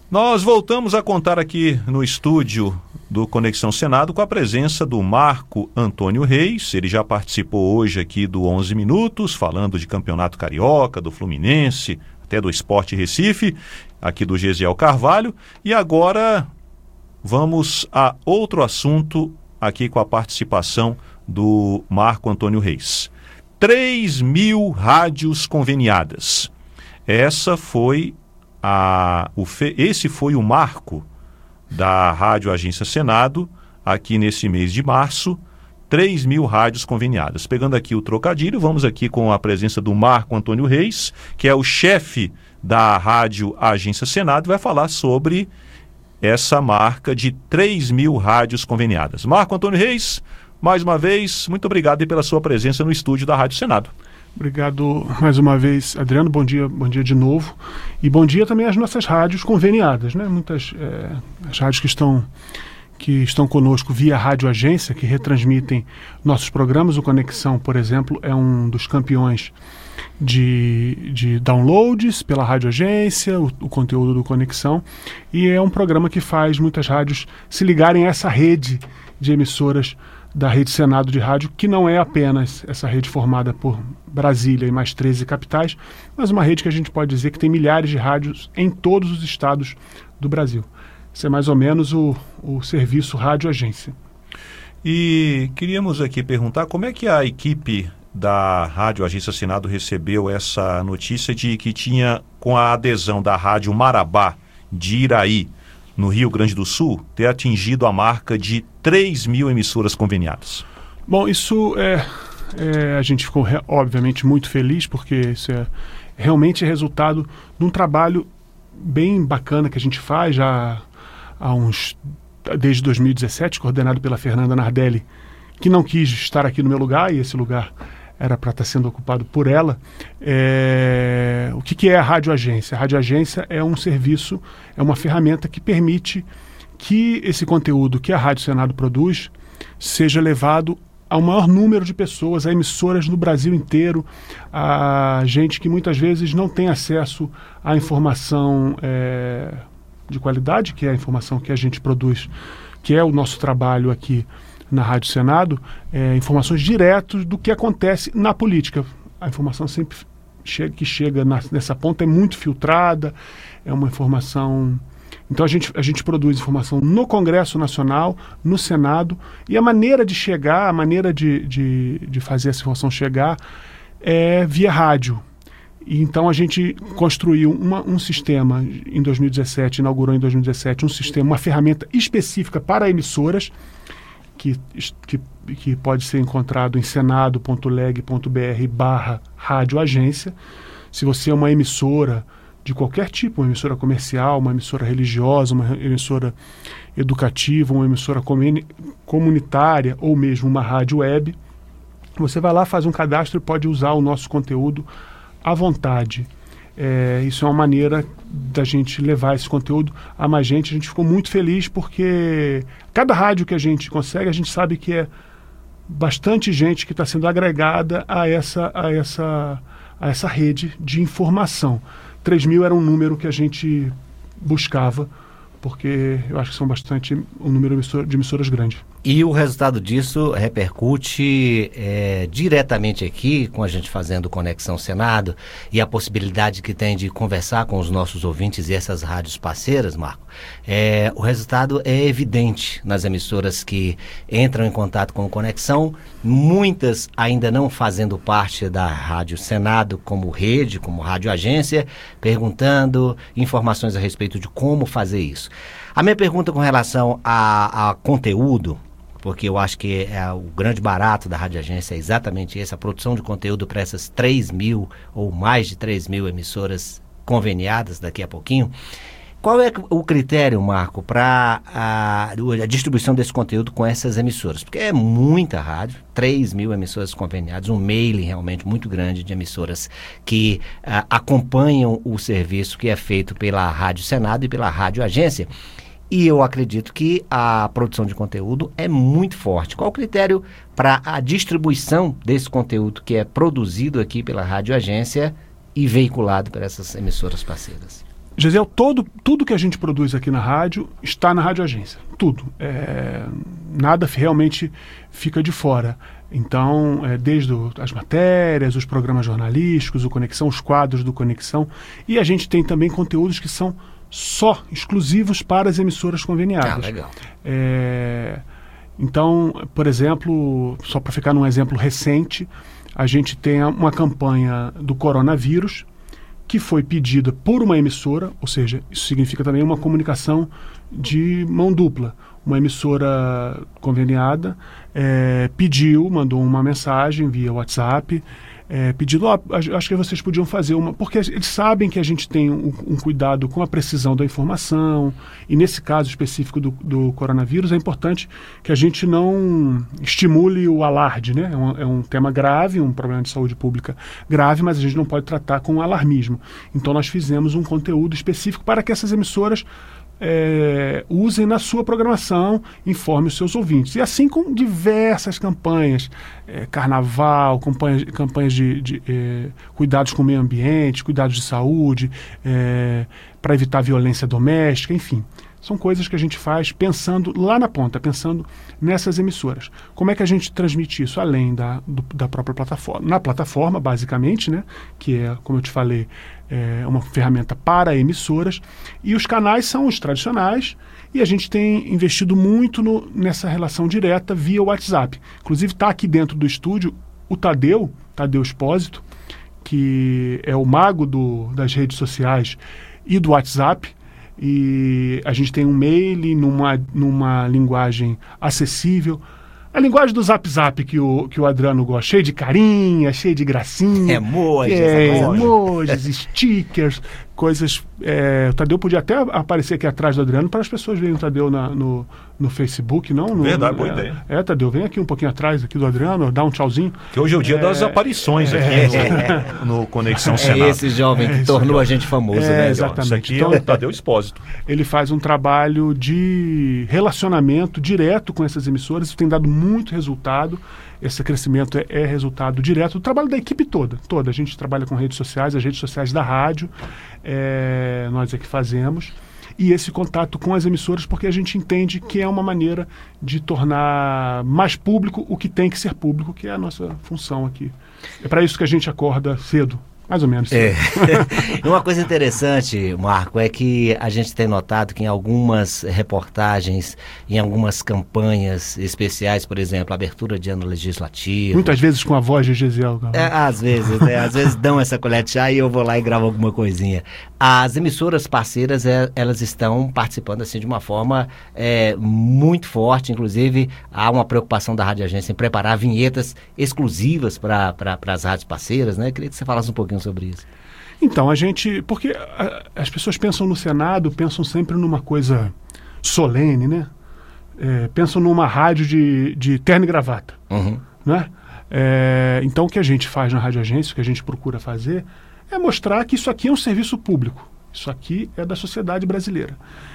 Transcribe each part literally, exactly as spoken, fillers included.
Nós voltamos a contar aqui no estúdio do Conexão Senado com a presença do Marco Antônio Reis. Ele já participou hoje aqui do onze Minutos, falando de Campeonato Carioca, do Fluminense, até do Sport Recife, aqui do Gesiel Carvalho. E agora vamos a outro assunto aqui com a participação do Marco Antônio Reis. três mil rádios conveniadas. Essa foi a, o, esse foi o marco da Rádio Agência Senado aqui nesse mês de março. três mil rádios conveniadas. Pegando aqui o trocadilho, vamos aqui com a presença do Marco Antônio Reis, que é o chefe da Rádio Agência Senado, e vai falar sobre essa marca de três mil rádios conveniadas. Marco Antônio Reis, mais uma vez, muito obrigado pela sua presença no estúdio da Rádio Senado. Obrigado mais uma vez, Adriano. Bom dia, bom dia de novo. E bom dia também às nossas rádios conveniadas, né? Muitas é, as rádios que estão, que estão conosco via Rádio Agência, que retransmitem nossos programas. O Conexão, por exemplo, é um dos campeões de, de downloads pela Rádio Agência, o, o conteúdo do Conexão. E é um programa que faz muitas rádios se ligarem a essa rede de emissoras da Rede Senado de Rádio, que não é apenas essa rede formada por Brasília e mais treze capitais, mas uma rede que a gente pode dizer que tem milhares de rádios em todos os estados do Brasil. Esse é mais ou menos o, o serviço Rádio Agência. E queríamos aqui perguntar como é que a equipe da Rádio Agência Senado recebeu essa notícia de que tinha, com a adesão da Rádio Marabá de Iraí, no Rio Grande do Sul, ter atingido a marca de três mil emissoras conveniadas. Bom, isso é, é a gente ficou re, obviamente muito feliz, porque isso é realmente resultado de um trabalho bem bacana que a gente faz já há uns, desde dois mil e dezessete, coordenado pela Fernanda Nardelli, que não quis estar aqui no meu lugar, e esse lugar era para estar sendo ocupado por ela. É... O que, que é a Rádio Agência? A Rádio Agência é um serviço, é uma ferramenta que permite que esse conteúdo que a Rádio Senado produz seja levado ao maior número de pessoas, a emissoras no Brasil inteiro, a gente que muitas vezes não tem acesso à informação é, de qualidade, que é a informação que a gente produz, que é o nosso trabalho aqui na Rádio Senado, é, informações diretas do que acontece na política. A informação sempre chega, que chega na, nessa ponta é muito filtrada, é uma informação... Então a gente, a gente produz informação no Congresso Nacional, no Senado, e a maneira de chegar, a maneira de, de, de fazer essa informação chegar é via rádio. E então a gente construiu uma, um sistema, em dois mil e dezessete, inaugurou em dois mil e dezessete, um sistema, uma ferramenta específica para emissoras, Que, que, que pode ser encontrado em senado ponto leg ponto br barra rádio agência. Se você é uma emissora de qualquer tipo, uma emissora comercial, uma emissora religiosa, uma emissora educativa, uma emissora comuni- comunitária ou mesmo uma rádio web, você vai lá, faz um cadastro e pode usar o nosso conteúdo à vontade. É, isso é uma maneira da gente levar esse conteúdo a mais gente. A gente ficou muito feliz porque cada rádio que a gente consegue, a gente sabe que é bastante gente que está sendo agregada a essa, a, essa, a essa rede de informação. três mil era um número que a gente buscava, porque eu acho que são bastante um número de emissoras grande. E o resultado disso repercute é, diretamente aqui, com a gente fazendo Conexão Senado, e a possibilidade que tem de conversar com os nossos ouvintes e essas rádios parceiras, Marco. É, o resultado é evidente nas emissoras que entram em contato com o Conexão, muitas ainda não fazendo parte da Rádio Senado como rede, como rádio agência, perguntando informações a respeito de como fazer isso. A minha pergunta com relação a, a conteúdo, porque eu acho que é o grande barato da Rádio Agência é exatamente esse, a produção de conteúdo para essas três mil ou mais de três mil emissoras conveniadas daqui a pouquinho. Qual é o critério, Marco, para a, a distribuição desse conteúdo com essas emissoras? Porque é muita rádio, três mil emissoras conveniadas, um mailing realmente muito grande de emissoras que a, acompanham o serviço que é feito pela Rádio Senado e pela Rádio Agência. E eu acredito que a produção de conteúdo é muito forte. Qual o critério para a distribuição desse conteúdo que é produzido aqui pela Rádio Agência e veiculado por essas emissoras parceiras? Gisele, todo, tudo que a gente produz aqui na rádio está na Rádio Agência. Tudo. É, nada realmente fica de fora. Então, é, desde o, as matérias, os programas jornalísticos, o Conexão, os quadros do Conexão. E a gente tem também conteúdos que são só exclusivos para as emissoras conveniadas. Ah, legal. É, então, por exemplo, só para ficar num exemplo recente, a gente tem uma campanha do coronavírus que foi pedida por uma emissora, ou seja, isso significa também uma comunicação de mão dupla. Uma emissora conveniada é, pediu, mandou uma mensagem via WhatsApp, é, pedindo, oh, acho que vocês podiam fazer uma... Porque eles sabem que a gente tem um, um cuidado com a precisão da informação, e nesse caso específico do, do coronavírus, é importante que a gente não estimule o alarde, né? É um, é um tema grave, um problema de saúde pública grave, mas a gente não pode tratar com alarmismo. Então nós fizemos um conteúdo específico para que essas emissoras É, usem na sua programação, informe os seus ouvintes. E assim com diversas campanhas, é, carnaval, campanhas, campanhas de, de é, cuidados com o meio ambiente, cuidados de saúde, é, para evitar violência doméstica, enfim. São coisas que a gente faz pensando lá na ponta, pensando nessas emissoras. Como é que a gente transmite isso além da, do, da própria plataforma? Na plataforma, basicamente, né, que é, como eu te falei, é uma ferramenta para emissoras, e os canais são os tradicionais, e a gente tem investido muito no, nessa relação direta via WhatsApp. Inclusive está aqui dentro do estúdio o Tadeu, Tadeu Espósito, que é o mago do, das redes sociais e do WhatsApp, e a gente tem um mail numa, numa linguagem acessível. A linguagem do Zap Zap que o, que o Adriano gosta, cheio de carinha, cheio de gracinha. Emojis, é, emojis, stickers, coisas... É, o Tadeu podia até aparecer aqui atrás do Adriano para as pessoas verem o Tadeu na, no, no Facebook, não? No, Verdade, no, boa é, ideia. É, Tadeu, vem aqui um pouquinho atrás aqui do Adriano, dá um tchauzinho. Que hoje é o dia é, das aparições aqui é, no, no Conexão Senado. É esse jovem que é tornou aqui, a gente famoso, é, né? Exatamente. Isso aqui então, é o Tadeu Espósito. Ele faz um trabalho de relacionamento direto com essas emissoras, isso tem dado muito resultado. Esse crescimento é, é resultado direto do trabalho da equipe toda, toda. A gente trabalha com redes sociais, as redes sociais da rádio, é, nós é que fazemos. E esse contato com as emissoras, porque a gente entende que é uma maneira de tornar mais público o que tem que ser público, que é a nossa função aqui. É para isso que a gente acorda cedo. Mais ou menos. É. Uma coisa interessante, Marco, é que a gente tem notado que em algumas reportagens, em algumas campanhas especiais, por exemplo, abertura de ano legislativo... Muitas vezes com a voz de Gisele. É, às vezes, né? Às vezes dão essa colher de chá e eu vou lá e gravo alguma coisinha. As emissoras parceiras, é, elas estão participando assim de uma forma é, muito forte, inclusive há uma preocupação da Rádio Agência em preparar vinhetas exclusivas para pra, as rádios parceiras, né? Eu queria que você falasse um pouquinho sobre isso. Então, a gente... Porque a, as pessoas pensam no Senado, pensam sempre numa coisa solene, né? É, pensam numa rádio de, de terno e gravata, uhum. né? É, então, o que a gente faz na Rádio Agência, o que a gente procura fazer, é mostrar que isso aqui é um serviço público. Isso aqui é da sociedade brasileira.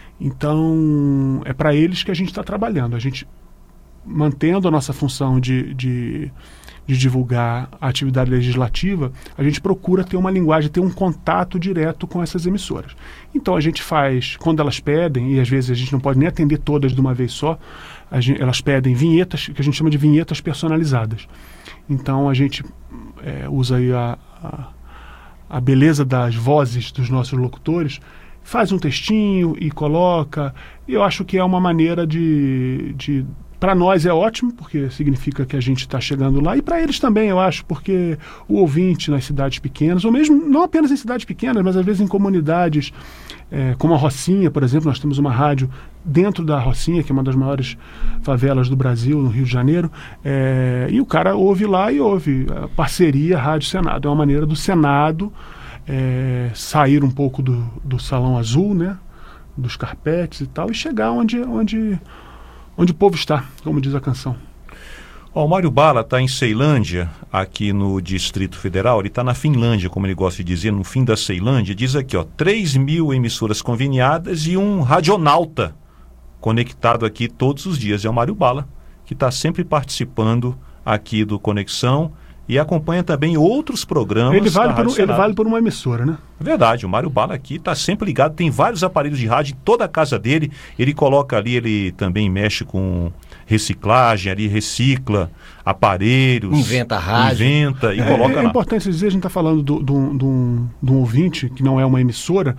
Então, é para eles que a gente está trabalhando. A gente, mantendo a nossa função de... de de divulgar a atividade legislativa, a gente procura ter uma linguagem, ter um contato direto com essas emissoras. Então a gente faz, quando elas pedem, e às vezes a gente não pode nem atender todas de uma vez só, a gente, elas pedem vinhetas, que a gente chama de vinhetas personalizadas. Então a gente é, usa aí a, a, a beleza das vozes dos nossos locutores, faz um textinho e coloca, e eu acho que é uma maneira de... de para nós é ótimo, porque significa que a gente está chegando lá, e para eles também, eu acho, porque o ouvinte nas cidades pequenas, ou mesmo não apenas em cidades pequenas, mas às vezes em comunidades, é, como a Rocinha, por exemplo, nós temos uma rádio dentro da Rocinha, que é uma das maiores favelas do Brasil, no Rio de Janeiro, é, e o cara ouve lá e ouve a parceria Rádio Senado. É uma maneira do Senado é, sair um pouco do, do salão azul, né, dos carpetes e tal, e chegar onde... onde onde o povo está, como diz a canção. Ó, o Mário Bala está em Ceilândia, aqui no Distrito Federal. Ele está na Finlândia, como ele gosta de dizer, no fim da Ceilândia. Diz aqui, ó, três mil emissoras conveniadas e um radionauta conectado aqui todos os dias. É o Mário Bala, que está sempre participando aqui do Conexão e acompanha também outros programas. Ele vale, da por, Rádio ele Senado. vale por uma emissora, né? É verdade, o Mário Bala aqui está sempre ligado, tem vários aparelhos de rádio em toda a casa dele, ele coloca ali, ele também mexe com reciclagem, ali recicla aparelhos. Inventa rádio. Inventa e É, coloca é lá. importante dizer, a gente está falando de um ouvinte que não é uma emissora.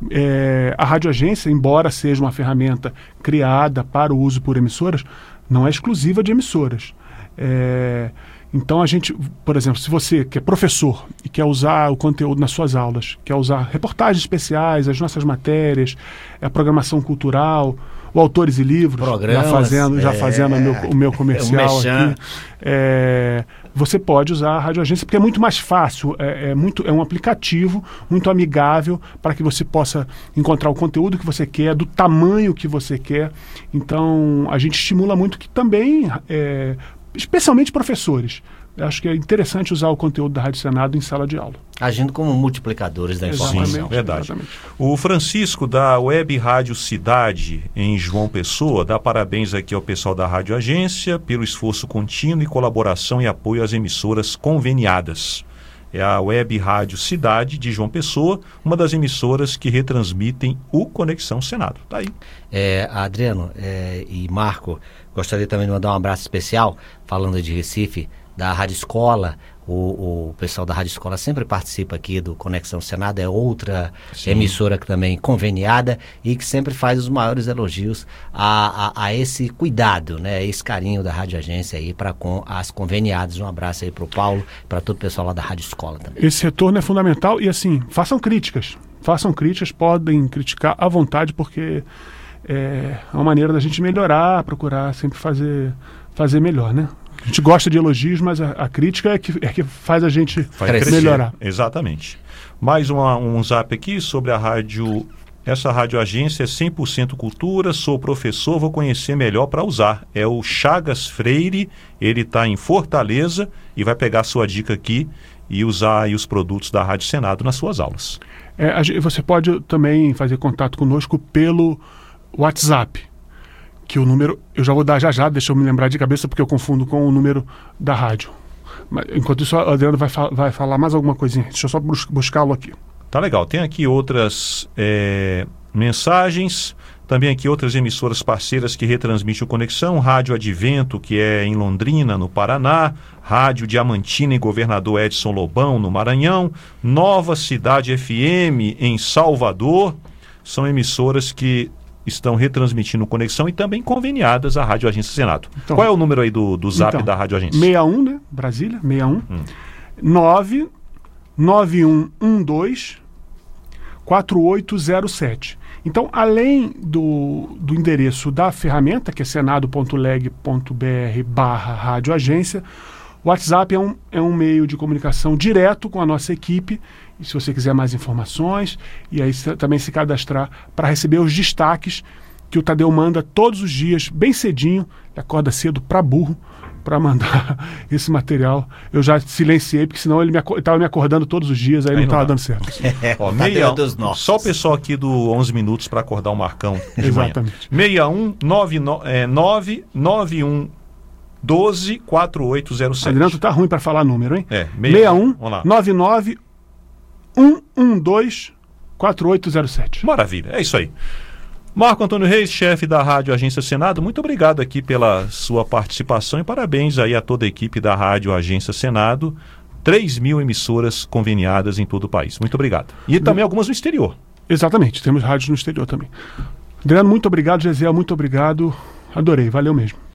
É, a Rádio Agência, embora seja uma ferramenta criada para o uso por emissoras, não é exclusiva de emissoras. É, então a gente, por exemplo, se você que é professor e quer usar o conteúdo nas suas aulas, quer usar reportagens especiais, as nossas matérias, a programação cultural, o Autores e Livros, Programas, já fazendo, já é, fazendo o, meu, o meu comercial o aqui, é, você pode usar a Rádio Agência porque é muito mais fácil, é, é, muito, é um aplicativo muito amigável para que você possa encontrar o conteúdo que você quer, do tamanho que você quer. Então a gente estimula muito que também, é, especialmente professores, eu acho que é interessante usar o conteúdo da Rádio Senado em sala de aula. Agindo como multiplicadores da informação. Sim, verdade. Exatamente. O Francisco da Web Rádio Cidade, em João Pessoa, dá parabéns aqui ao pessoal da Rádio Agência pelo esforço contínuo e colaboração e apoio às emissoras conveniadas. É a Web Rádio Cidade de João Pessoa, uma das emissoras que retransmitem o Conexão Senado. Tá aí. É, Adriano é, e Marco, gostaria também de mandar um abraço especial, falando de Recife, da Rádio Escola. O, o pessoal da Rádio Escola sempre participa aqui do Conexão Senado, é outra Sim. emissora que também conveniada e que sempre faz os maiores elogios a, a, a esse cuidado, né, esse carinho da Rádio Agência aí para com as conveniadas. Um abraço aí para o Paulo, para todo o pessoal lá da Rádio Escola também. Esse retorno é fundamental e assim, façam críticas, façam críticas, podem criticar à vontade, porque é uma maneira da gente melhorar, procurar sempre fazer, fazer melhor, né? A gente gosta de elogios, mas a, a crítica é que, é que faz a gente Faz melhorar. Exatamente. Mais uma, um zap aqui sobre a rádio. Essa rádio agência é cem por cento cultura, sou professor, vou conhecer melhor para usar. É o Chagas Freire, ele está em Fortaleza e vai pegar a sua dica aqui e usar aí os produtos da Rádio Senado nas suas aulas. É, a, você pode também fazer contato conosco pelo WhatsApp, que o número, eu já vou dar já já, deixa eu me lembrar de cabeça, porque eu confundo com o número da rádio. Mas, enquanto isso, a Adriana vai, fa- vai falar mais alguma coisinha. Deixa eu só bus- buscá-lo aqui. Tá legal. Tem aqui outras é, mensagens, também aqui outras emissoras parceiras que retransmitem o Conexão, Rádio Advento, que é em Londrina, no Paraná, Rádio Diamantina em Governador Edson Lobão, no Maranhão, Nova Cidade F M em Salvador, são emissoras que estão retransmitindo Conexão e também conveniadas à Rádio Agência Senado. Então, qual é o número aí do, do zap então, da Rádio Agência? sessenta e um, né? Brasília, sessenta e um. Hum. nove nove um um dois quatro oito zero sete. Então, além do, do endereço da ferramenta, que é senado ponto leg ponto br barra Rádio Agência, o WhatsApp é um, é um meio de comunicação direto com a nossa equipe. E se você quiser mais informações, e aí também se cadastrar para receber os destaques que o Tadeu manda todos os dias, bem cedinho, ele acorda cedo para burro, para mandar esse material. Eu já silenciei, porque senão ele estava me, me acordando todos os dias, aí, aí não estava dando certo. É, Ó, meia, só o pessoal aqui do onze minutos para acordar o Marcão de Exatamente. Manhã. sessenta e um nove nove um doze quatro oito zero sete. Adriano, tá ruim para falar número, hein? É, sessenta e um nove nove um um dois quatro oito zero sete. Maravilha, é isso aí. Marco Antônio Reis, chefe da Rádio Agência Senado, muito obrigado aqui pela sua participação e parabéns aí a toda a equipe da Rádio Agência Senado. três mil emissoras conveniadas em todo o país. Muito obrigado. E também algumas no exterior. Exatamente, temos rádios no exterior também. Adriano, muito obrigado. Gesiel, muito obrigado. Adorei, valeu mesmo.